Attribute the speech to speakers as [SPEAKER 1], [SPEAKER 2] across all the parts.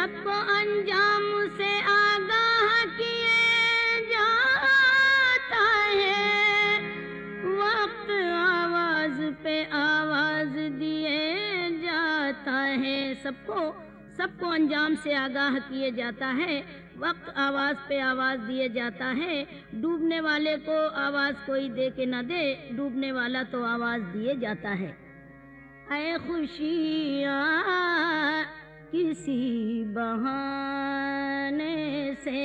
[SPEAKER 1] सबको अंजाम से आगाह किए जाता है, वक्त आवाज पे आवाज दिए जाता है। सबको अंजाम से आगाह किए जाता है, वक्त आवाज पे आवाज दिए जाता है। डूबने वाले को आवाज कोई दे के न दे, डूबने वाला तो आवाज दिए जाता है। ऐ खुशियाँ किसी बहाने से,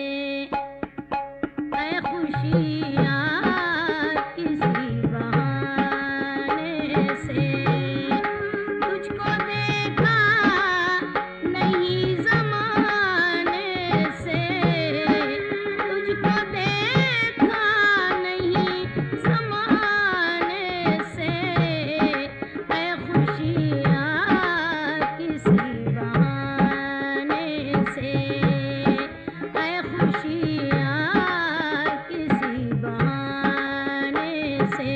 [SPEAKER 1] ऐ खुशियाँ किसी बहाने से, तुझको देखा नहीं ज़माने से, तुझको देखा नहीं ज़माने से, ऐ खुशियाँ किसी बहाने से, ऐ खुशियाँ किसी बहाने से।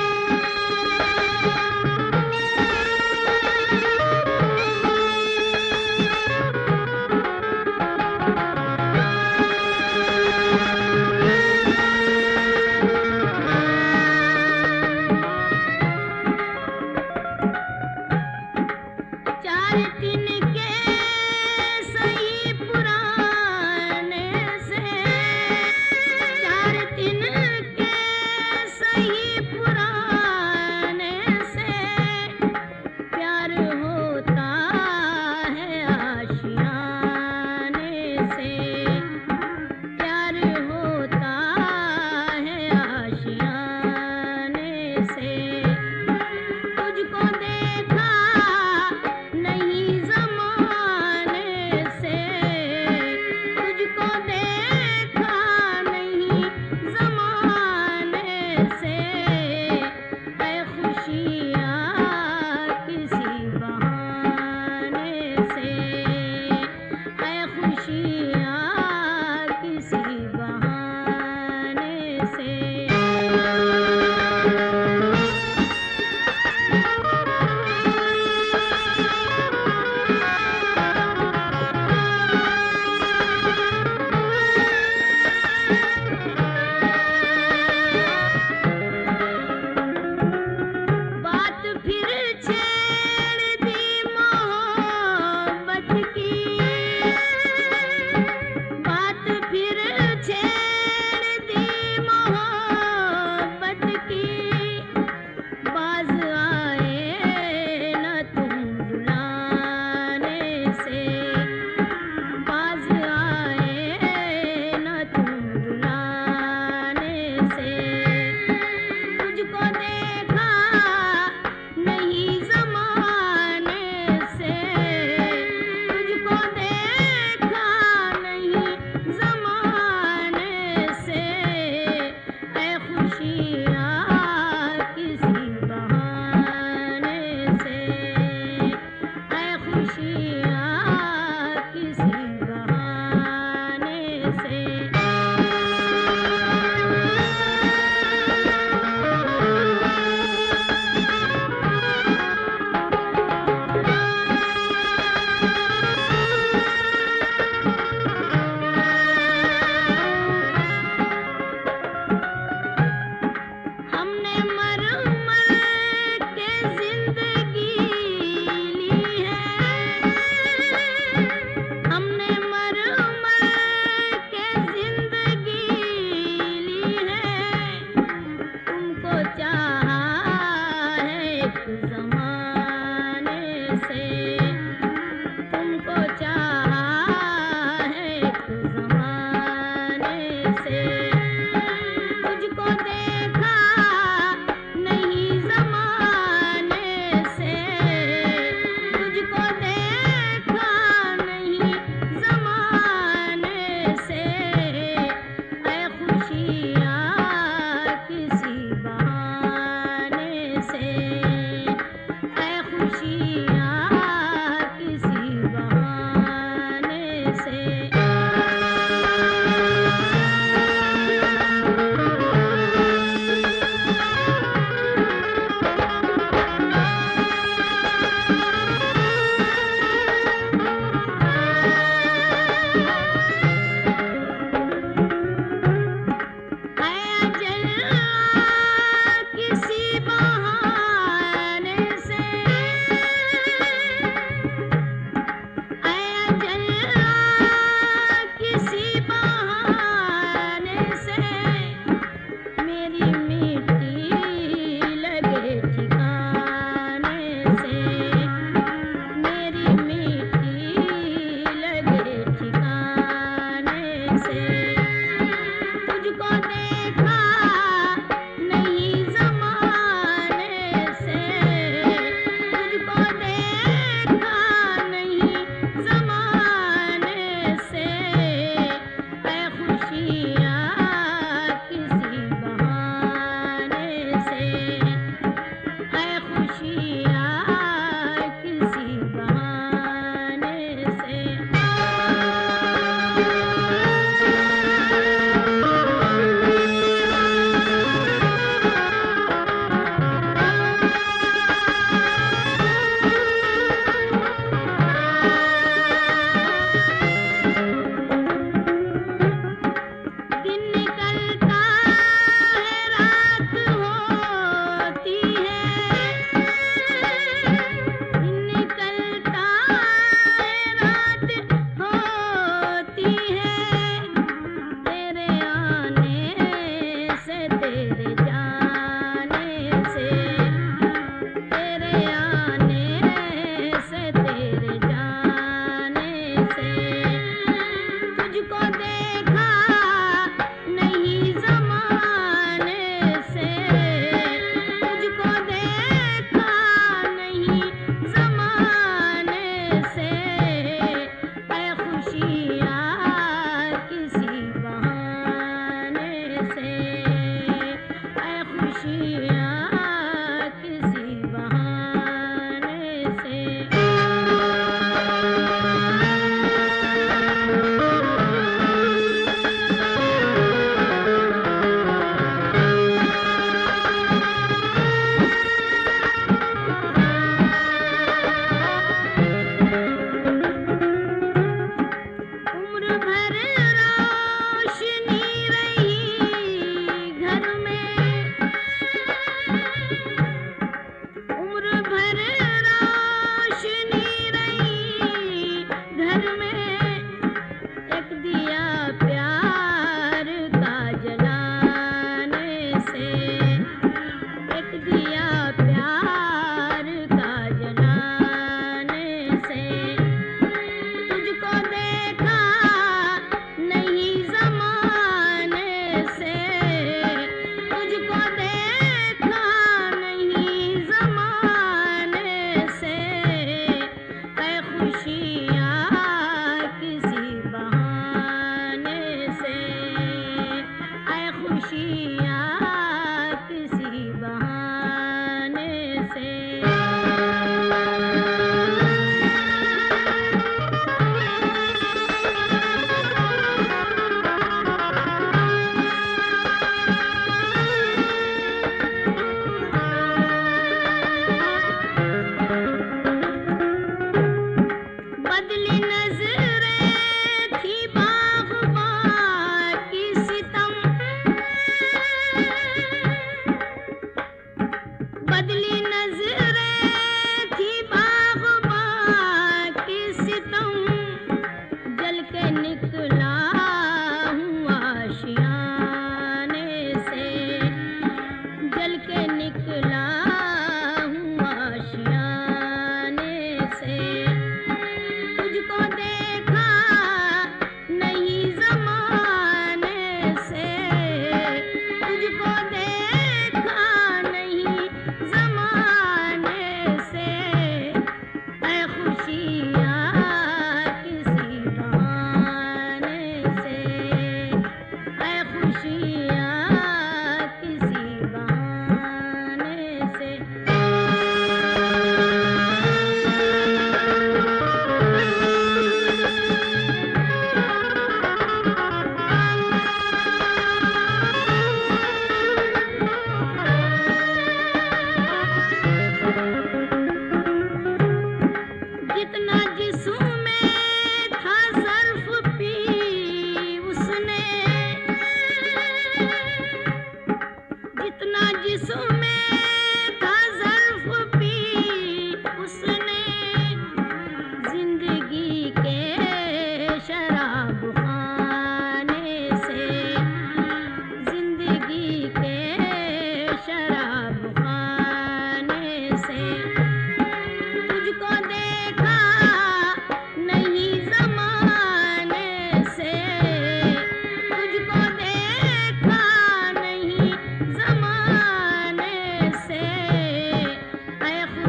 [SPEAKER 1] चार दिन के सही पुराने से, चार दिन के सही पुराने से, प्यार होता है आशियाने से, प्यार होता है आशियाने से, तुझको देखा नहीं ज़माने से, तुझको देखा नहीं ज़माने से, ऐ खुशियाँ किसी बहाने से, ऐ खुशियाँ किसी बहाने से।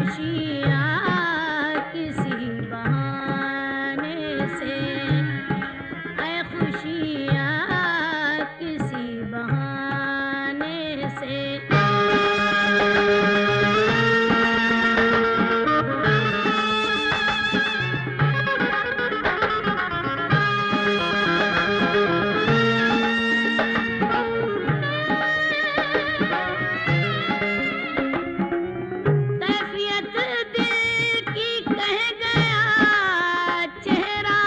[SPEAKER 1] खुशियाँ किसी बहाने से, ऐ खुशियाँ किसी बहाने से। कैफियत दिल की कह गया चेहरा,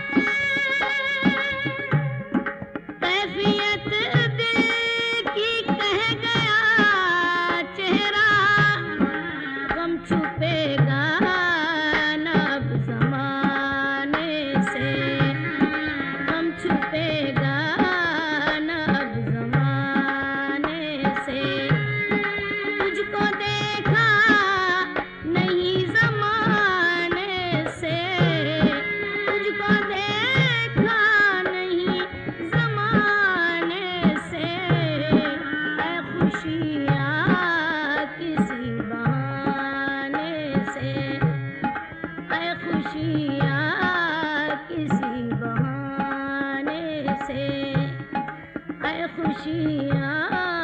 [SPEAKER 1] कैफियत दिल की कह गया चेहरा, गम छुपेगा न अब ज़माने से, गम छुपेगा न अब ज़माने से। तुझको देखा नहीं ज़माने से, तुझको देखा नहीं ज़माने से, ऐ खुशियाँ किसी बहाने से, ऐ खुशियाँ किसी बहाने से, ऐ खुशियाँ